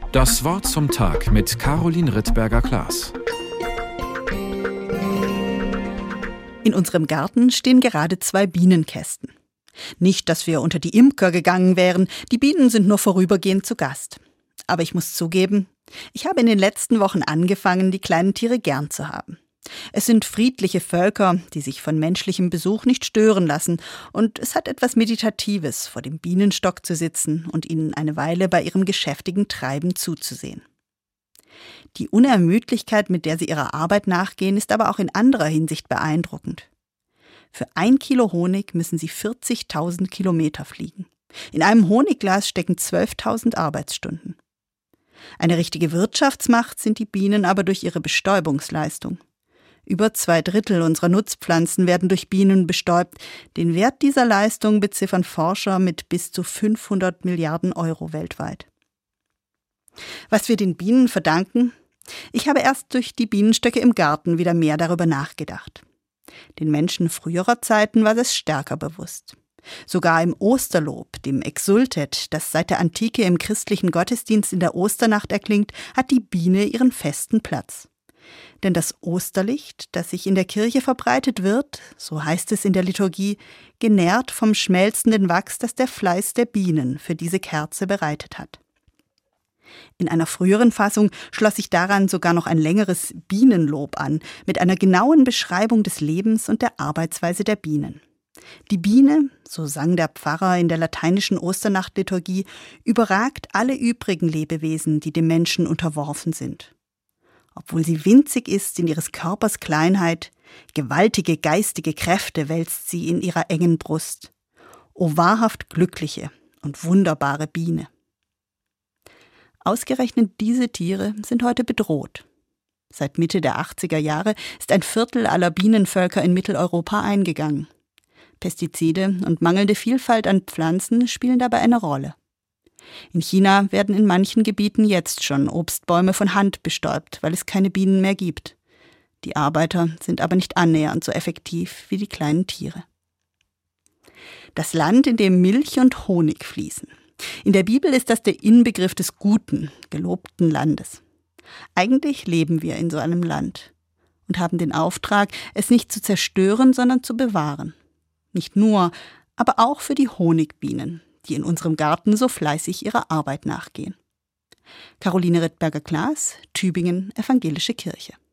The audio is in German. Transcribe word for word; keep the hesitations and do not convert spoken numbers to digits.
Das Wort zum Tag mit Caroline Rittberger-Klaas. In unserem Garten stehen gerade zwei Bienenkästen. Nicht, dass wir unter die Imker gegangen wären, die Bienen sind nur vorübergehend zu Gast. Aber ich muss zugeben, ich habe in den letzten Wochen angefangen, die kleinen Tiere gern zu haben. Es sind friedliche Völker, die sich von menschlichem Besuch nicht stören lassen, und es hat etwas Meditatives, vor dem Bienenstock zu sitzen und ihnen eine Weile bei ihrem geschäftigen Treiben zuzusehen. Die Unermüdlichkeit, mit der sie ihrer Arbeit nachgehen, ist aber auch in anderer Hinsicht beeindruckend. Für ein Kilo Honig müssen sie vierzigtausend Kilometer fliegen. In einem Honigglas stecken zwölftausend Arbeitsstunden. Eine richtige Wirtschaftsmacht sind die Bienen aber durch ihre Bestäubungsleistung. Über zwei Drittel unserer Nutzpflanzen werden durch Bienen bestäubt. Den Wert dieser Leistung beziffern Forscher mit bis zu fünfhundert Milliarden Euro weltweit. Was wir den Bienen verdanken? Ich habe erst durch die Bienenstöcke im Garten wieder mehr darüber nachgedacht. Den Menschen früherer Zeiten war es stärker bewusst. Sogar im Osterlob, dem Exsultet, das seit der Antike im christlichen Gottesdienst in der Osternacht erklingt, hat die Biene ihren festen Platz. Denn das Osterlicht, das sich in der Kirche verbreitet wird, so heißt es in der Liturgie, genährt vom schmelzenden Wachs, das der Fleiß der Bienen für diese Kerze bereitet hat. In einer früheren Fassung schloss sich daran sogar noch ein längeres Bienenlob an, mit einer genauen Beschreibung des Lebens und der Arbeitsweise der Bienen. Die Biene, so sang der Pfarrer in der lateinischen Osternachtliturgie, überragt alle übrigen Lebewesen, die dem Menschen unterworfen sind. Obwohl sie winzig ist in ihres Körpers Kleinheit, gewaltige geistige Kräfte wälzt sie in ihrer engen Brust. O wahrhaft glückliche und wunderbare Biene! Ausgerechnet diese Tiere sind heute bedroht. Seit Mitte der achtziger Jahre ist ein Viertel aller Bienenvölker in Mitteleuropa eingegangen. Pestizide und mangelnde Vielfalt an Pflanzen spielen dabei eine Rolle. In China werden in manchen Gebieten jetzt schon Obstbäume von Hand bestäubt, weil es keine Bienen mehr gibt. Die Arbeiter sind aber nicht annähernd so effektiv wie die kleinen Tiere. Das Land, in dem Milch und Honig fließen. In der Bibel ist das der Inbegriff des guten, gelobten Landes. Eigentlich leben wir in so einem Land und haben den Auftrag, es nicht zu zerstören, sondern zu bewahren. Nicht nur, aber auch für die Honigbienen, die in unserem Garten so fleißig ihrer Arbeit nachgehen. Caroline Rittberger-Klaas, Tübingen, Evangelische Kirche.